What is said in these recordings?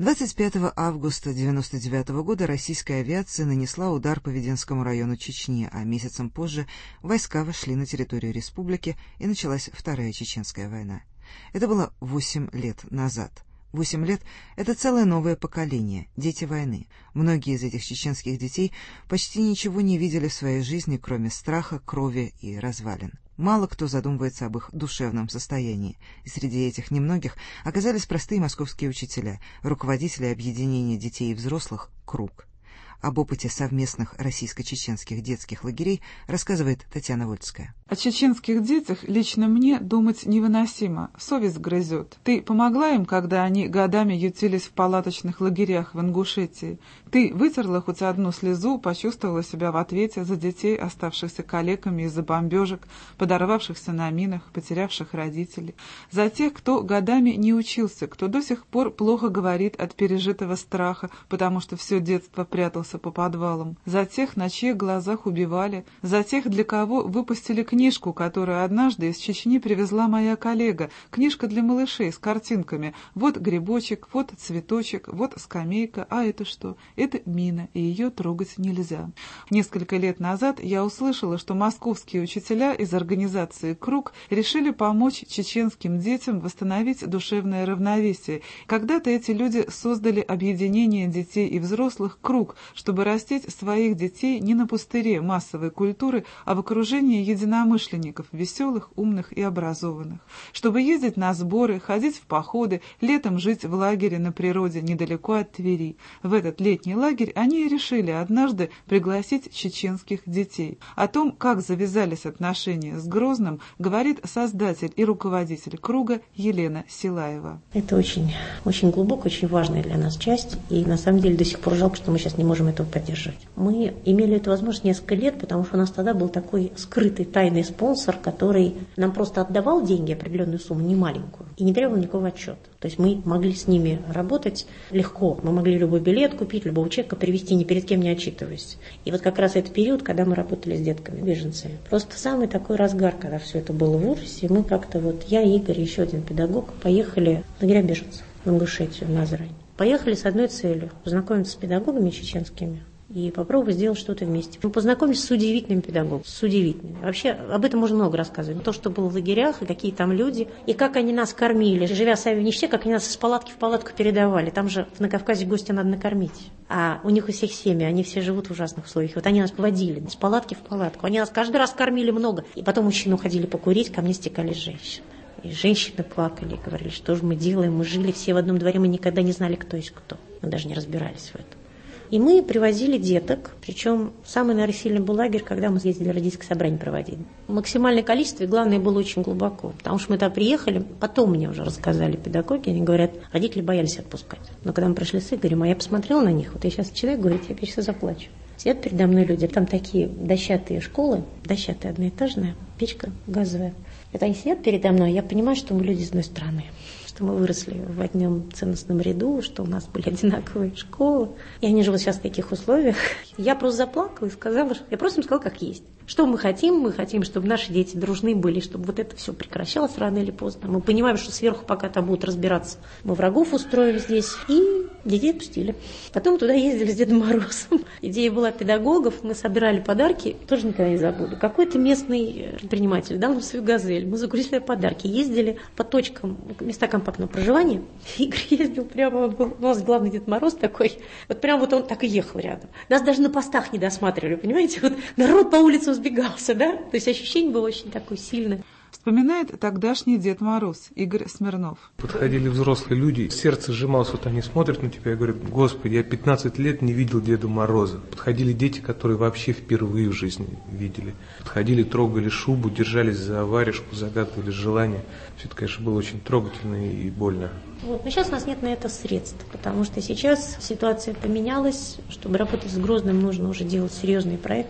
25 августа 1999 года российская авиация нанесла удар по Веденскому району Чечни, а месяцем позже войска вошли на территорию республики и началась Вторая Чеченская война. Это было 8 лет назад. 8 лет — это целое новое поколение, дети войны. Многие из этих чеченских детей почти ничего не видели в своей жизни, кроме страха, крови и развалин. Мало кто задумывается об их душевном состоянии, и среди этих немногих оказались простые московские учителя, руководители объединения детей и взрослых «Круг». Об опыте совместных российско-чеченских детских лагерей рассказывает Татьяна Вольская. О чеченских детях лично мне думать невыносимо, совесть грызет. Ты помогла им, когда они годами ютились в палаточных лагерях в Ингушетии? Ты вытерла хоть одну слезу, почувствовала себя в ответе за детей, оставшихся калеками из-за бомбежек, подорвавшихся на минах, потерявших родителей? За тех, кто годами не учился, кто до сих пор плохо говорит от пережитого страха, потому что все детство прятался по подвалам? За тех, на чьих глазах убивали? За тех, для кого выпустили книжку, которую однажды из Чечни привезла моя коллега. Книжка для малышей с картинками. Вот грибочек, вот цветочек, вот скамейка. А это что? Это мина, и ее трогать нельзя. Несколько лет назад я услышала, что московские учителя из организации «Круг» решили помочь чеченским детям восстановить душевное равновесие. Когда-то эти люди создали объединение детей и взрослых «Круг», чтобы растить своих детей не на пустыре массовой культуры, а в окружении единомышленников, веселых, умных и образованных. Чтобы ездить на сборы, ходить в походы, летом жить в лагере на природе недалеко от Твери. В этот летний лагерь они и решили однажды пригласить чеченских детей. О том, как завязались отношения с Грозным, говорит создатель и руководитель «Круга» Елена Силаева. Это очень глубокая, очень важная для нас часть, и на самом деле до сих пор жалко, что мы сейчас не можем этого поддержать. Мы имели эту возможность несколько лет, потому что у нас тогда был такой скрытый, тайный спонсор, который нам просто отдавал деньги, определенную сумму, не маленькую, и не требовал никакого отчета. То есть мы могли с ними работать легко. Мы могли любой билет купить, любого человека привезти, ни перед кем не отчитываясь. И вот как раз этот период, когда мы работали с детками, беженцами, просто самый такой разгар, когда все это было в ужасе, мы как-то я, Игорь, еще один педагог, поехали в лагеря беженцев в Ингушетию, в Назрань. Поехали с одной целью – познакомиться с педагогами чеченскими и попробовать сделать что-то вместе. Мы познакомились с удивительными педагогами, с удивительными. Вообще об этом можно много рассказывать. То, что было в лагерях, и какие там люди, и как они нас кормили. Живя сами в нищете, как они нас из палатки в палатку передавали. Там же на Кавказе гостя надо накормить. А у них у всех семьи, они все живут в ужасных условиях. Вот они нас поводили из палатки в палатку. Они нас каждый раз кормили много. И потом мужчины уходили покурить, ко мне стекались женщины. И женщины плакали, говорили, что же мы делаем. Мы жили все в одном дворе, мы никогда не знали, кто есть кто. Мы даже не разбирались в этом. И мы привозили деток, причем самый, наверное, сильный был лагерь, когда мы ездили родительское собрание проводить. Максимальное количество, и главное, было очень глубоко. Потому что мы туда приехали, потом мне уже рассказали педагоги, они говорят, родители боялись отпускать. Но когда мы пришли с Игорем, я посмотрела на них, вот я сейчас человек говорит, я сейчас заплачу. Сидят передо мной люди, там такие дощатые школы, дощатые одноэтажная, печка газовая. Это они сидят передо мной, я понимаю, что мы люди из одной страны. Что мы выросли в одном ценностном ряду, что у нас были одинаковые школы. И они живут сейчас в таких условиях. Я просто заплакала и сказала, я просто им сказала, как есть. Что мы хотим? Мы хотим, чтобы наши дети дружны были, чтобы вот это все прекращалось рано или поздно. Мы понимаем, что сверху пока там будут разбираться. Мы врагов устроим здесь. И детей отпустили. Потом туда ездили с Дедом Морозом. Идея была педагогов. Мы собирали подарки. Тоже никогда не забуду. Какой-то местный предприниматель дал нам свою «Газель». Мы загрузили подарки. Ездили по точкам, места компактного проживания. Игорь ездил прямо, был, у нас главный Дед Мороз такой. Вот прям вот он так и ехал рядом. Нас даже на постах не досматривали, понимаете? Вот народ по улице сбегался, да? То есть ощущение было очень такое сильное. Вспоминает тогдашний Дед Мороз Игорь Смирнов. Подходили взрослые люди, сердце сжималось, вот они смотрят на тебя и говорят, Господи, я 15 лет не видел Деда Мороза. Подходили дети, которые вообще впервые в жизни видели. Подходили, трогали шубу, держались за варежку, загадывали желания. Все это, конечно, было очень трогательно и больно. Вот. Но сейчас у нас нет на это средств, потому что сейчас ситуация поменялась. Чтобы работать с Грозным, нужно уже делать серьезные проекты.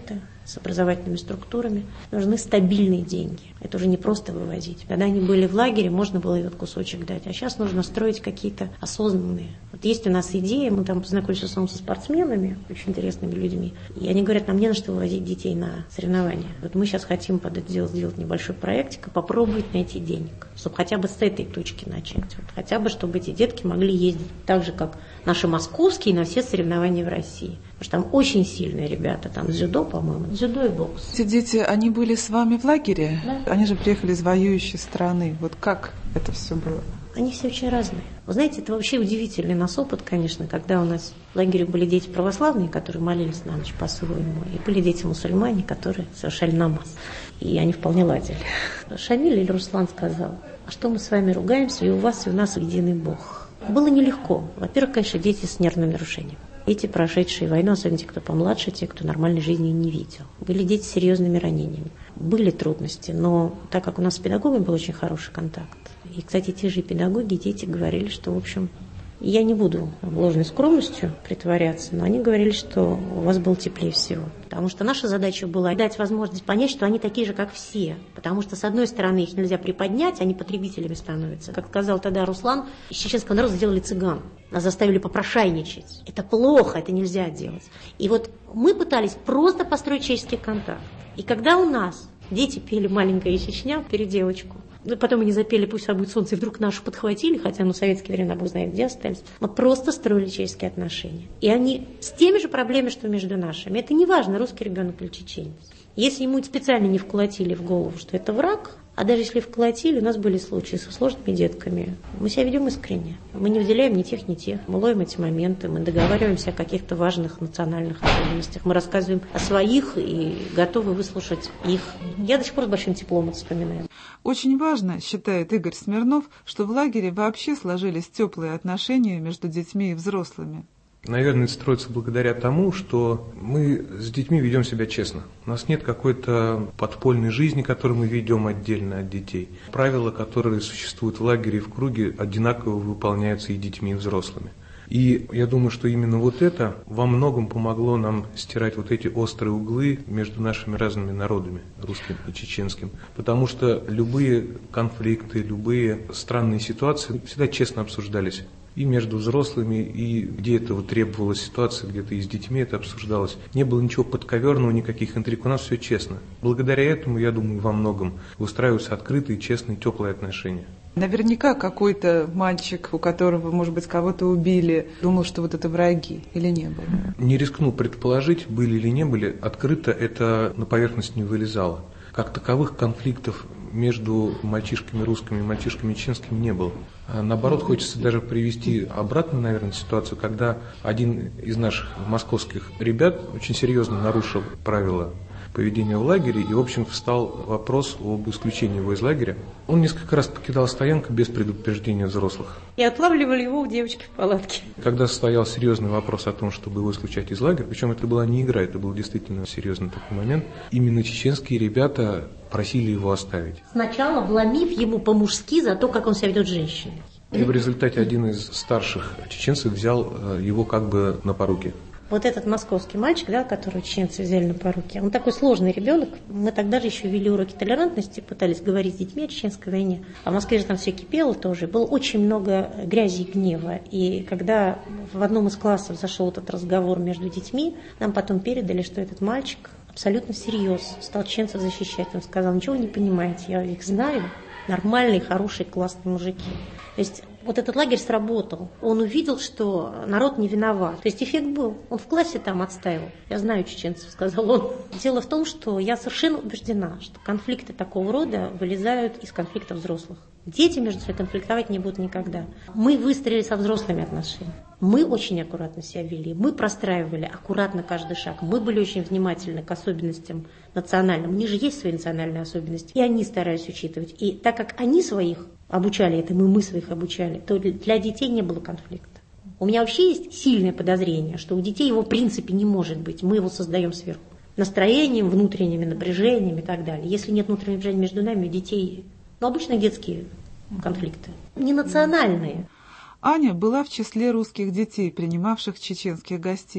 с образовательными структурами. Нужны стабильные деньги. Это уже не просто вывозить. Когда они были в лагере, можно было этот кусочек дать. А сейчас нужно строить какие-то осознанные. Вот есть у нас идея, мы там познакомились со спортсменами, очень интересными людьми. И они говорят, нам не на что вывозить детей на соревнования. Вот мы сейчас хотим под это дело сделать небольшой проектик и попробовать найти денег, чтобы хотя бы с этой точки начать. Вот, хотя бы, чтобы эти детки могли ездить так же, как наши московские, на все соревнования в России. Потому что там очень сильные ребята, там дзюдо, по-моему, дзюдо и бокс. Эти дети, они были с вами в лагере? Да. Они же приехали из воюющей страны. Вот как это все было? Они все очень разные. Вы знаете, это вообще удивительный нас опыт, конечно, когда у нас в лагере были дети православные, которые молились на ночь по-своему, и были дети мусульмане, которые совершали намаз. И они вполне ладили. Шамиль или Руслан сказал, а что мы с вами ругаемся, и у вас, и у нас единый Бог. Было нелегко. Во-первых, конечно, дети с нервным нарушением. Дети, прошедшие войну, особенно те, кто помладше, те, кто нормальной жизни не видел. Были дети с серьезными ранениями. Были трудности, но так как у нас с педагогами был очень хороший контакт, и, кстати, те же педагоги, дети говорили, что, в общем, я не буду ложной скромностью притворяться, но они говорили, что у вас было теплее всего. Потому что наша задача была дать возможность понять, что они такие же, как все. Потому что, с одной стороны, их нельзя приподнять, они потребителями становятся. Как сказал тогда Руслан, из чеченского народа сделали цыган. Нас заставили попрошайничать. Это плохо, это нельзя делать. И вот мы пытались просто построить человеческий контакт. И когда у нас дети пели «Маленькая Чечня», переделочку, потом они запели «Пусть будет солнце», и вдруг нашу подхватили, хотя в советские времена, Бог знает, где остались. Мы просто строили человеческие отношения. И они с теми же проблемами, что между нашими. Это не важно, русский ребенок или чеченец. Если ему специально не вколотили в голову, что это враг, а даже если вколотили, у нас были случаи со сложными детками, мы себя ведем искренне. Мы не выделяем ни тех, ни тех. Мы ловим эти моменты, мы договариваемся о каких-то важных национальных особенностях. Мы рассказываем о своих и готовы выслушать их. Я до сих пор с большим теплом это вспоминаю. Очень важно, считает Игорь Смирнов, что в лагере вообще сложились теплые отношения между детьми и взрослыми. Наверное, это строится благодаря тому, что мы с детьми ведем себя честно. У нас нет какой-то подпольной жизни, которую мы ведем отдельно от детей. Правила, которые существуют в лагере и в круге, одинаково выполняются и детьми, и взрослыми. И я думаю, что именно вот это во многом помогло нам стирать вот эти острые углы между нашими разными народами, русским и чеченским. Потому что любые конфликты, любые странные ситуации всегда честно обсуждались. И между взрослыми, и где это вот требовалась ситуация, где-то и с детьми это обсуждалось. Не было ничего подковерного, никаких интриг, у нас все честно. Благодаря этому, я думаю, во многом выстраиваются открытые, честные, теплые отношения. Наверняка какой-то мальчик, у которого, может быть, кого-то убили, думал, что вот это враги, или не было? Не рискну предположить, были или не были, открыто это на поверхность не вылезало. Как таковых конфликтов между мальчишками русскими и мальчишками чеченскими не было. Наоборот, хочется даже привести обратно, наверное, ситуацию, когда один из наших московских ребят очень серьезно нарушил правила поведения в лагере, и, в общем, встал вопрос об исключении его из лагеря. Он несколько раз покидал стоянку без предупреждения взрослых. И отлавливали его у девочки в палатке. Когда стоял серьезный вопрос о том, чтобы его исключать из лагеря, причем это была не игра, это был действительно серьезный такой момент, именно чеченские ребята просили его оставить. Сначала вломив ему по-мужски за то, как он себя ведет с женщиной. И в результате один из старших чеченцев взял его как бы на поруки. Вот этот московский мальчик, да, которого чеченцы взяли на поруки, он такой сложный ребенок. Мы тогда же еще вели уроки толерантности, пытались говорить с детьми о чеченской войне. А в Москве же там все кипело тоже. Было очень много грязи и гнева. И когда в одном из классов зашел этот разговор между детьми, нам потом передали, что этот мальчик абсолютно всерьез стал чеченцев защищать. Он сказал: ничего вы не понимаете, я их знаю. Нормальные, хорошие, классные мужики. То есть вот этот лагерь сработал. Он увидел, что народ не виноват. То есть эффект был. Он в классе там отстаивал. Я знаю чеченцев, сказал он. Дело в том, что я совершенно убеждена, что конфликты такого рода вылезают из конфликтов взрослых. Дети между собой конфликтовать не будут никогда. Мы выстроили со взрослыми отношения. Мы очень аккуратно себя вели. Мы простраивали аккуратно каждый шаг. Мы были очень внимательны к особенностям национальным. У них же есть свои национальные особенности. И они старались учитывать. И так как они своих обучали этому, и мы своих обучали, то для детей не было конфликта. У меня вообще есть сильное подозрение, что у детей его в принципе не может быть. Мы его создаем сверху. Настроением, внутренними напряжениями и так далее. Если нет внутреннего напряжения между нами, у детей, обычно детские конфликты. Не национальные. Аня была в числе русских детей, принимавших чеченских гостей.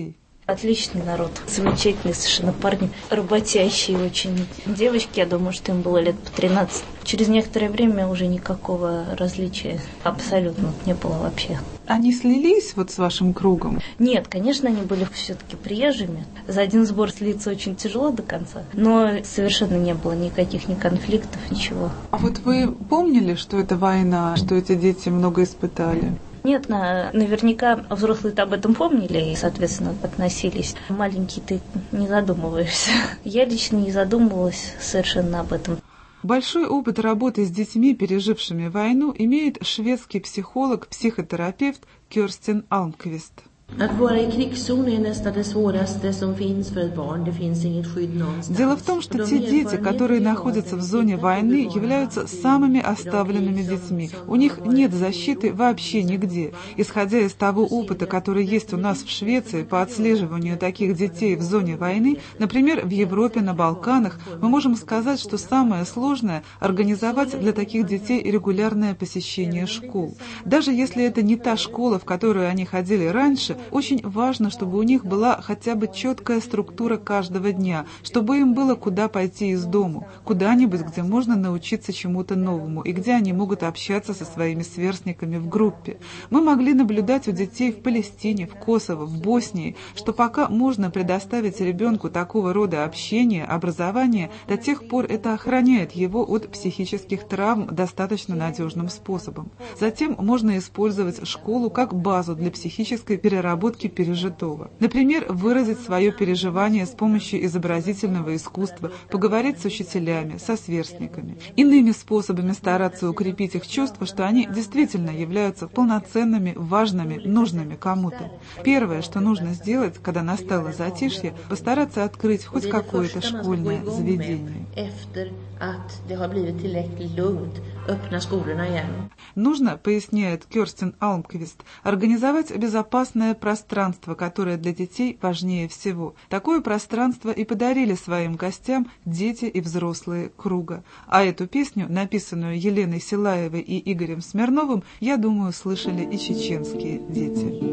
Отличный народ, замечательные совершенно парни, работящие очень. Девочки, я думаю, что им было лет по 13. Через некоторое время уже никакого различия абсолютно не было вообще. Они слились вот с вашим кругом? Нет, конечно, они были все-таки приезжими. За один сбор слиться очень тяжело до конца, но совершенно не было никаких ни конфликтов, ничего. А вот вы помнили, что это война, что эти дети много испытали? Нет, наверняка взрослые-то об этом помнили и, соответственно, относились. Маленький ты не задумываешься. Я лично не задумывалась совершенно об этом. Большой опыт работы с детьми, пережившими войну, имеет шведский психолог, психотерапевт Керстин Алмквист. Дело в том, что те дети, которые находятся в зоне войны, являются самыми оставленными детьми. У них нет защиты вообще нигде. Исходя из того опыта, который есть у нас в Швеции по отслеживанию таких детей в зоне войны, например, в Европе, на Балканах, мы можем сказать, что самое сложное – организовать для таких детей регулярное посещение школ. Даже если это не та школа, в которую они ходили раньше, очень важно, чтобы у них была хотя бы четкая структура каждого дня, чтобы им было куда пойти из дому, куда-нибудь, где можно научиться чему-то новому и где они могут общаться со своими сверстниками в группе. Мы могли наблюдать у детей в Палестине, в Косово, в Боснии, что пока можно предоставить ребенку такого рода общение, образование, до тех пор это охраняет его от психических травм достаточно надежным способом. Затем можно использовать школу как базу для психической переработки пережитого. Например, выразить свое переживание с помощью изобразительного искусства, поговорить с учителями, со сверстниками. Иными способами стараться укрепить их чувство, что они действительно являются полноценными, важными, нужными кому-то. Первое, что нужно сделать, когда настало затишье, постараться открыть хоть какое-то школьное заведение. Нужно, поясняет Керстин Алмквист, организовать безопасное пространство, которое для детей важнее всего. Такое пространство и подарили своим гостям дети и взрослые круга. А эту песню, написанную Еленой Силаевой и Игорем Смирновым, я думаю, слышали и чеченские дети.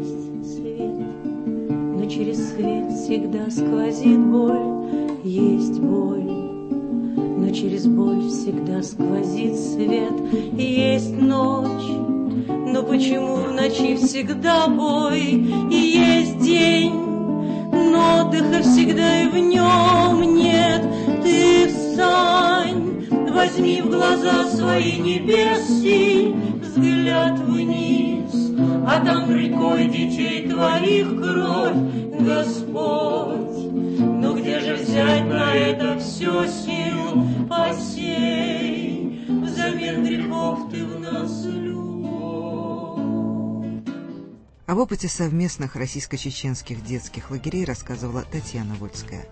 Но через свет всегда сквозит боль, есть боль. Но через боль всегда сквозит свет, есть ночь. Но почему в ночи всегда бой, и есть день, но отдыха всегда и в нем нет. Ты встань, возьми в глаза свои небеси, взгляд вниз, а там рекой детей твоих кровь, Господь. Но где же взять на это все сил? Посей, взамен грехов ты в нас любовь. Об опыте совместных российско-чеченских детских лагерей рассказывала Татьяна Вольская.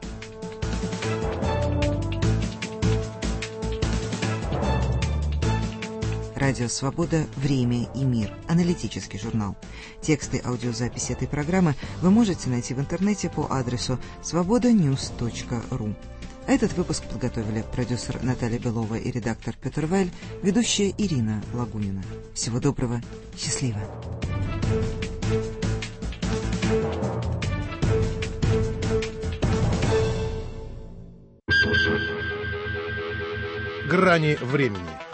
Радио «Свобода. Время и мир». Аналитический журнал. Тексты аудиозаписи этой программы вы можете найти в интернете по адресу svobodanews.ru. Этот выпуск подготовили продюсер Наталья Белова и редактор Петр Вайль, ведущая Ирина Лагунина. Всего доброго. Счастливо. Грани времени.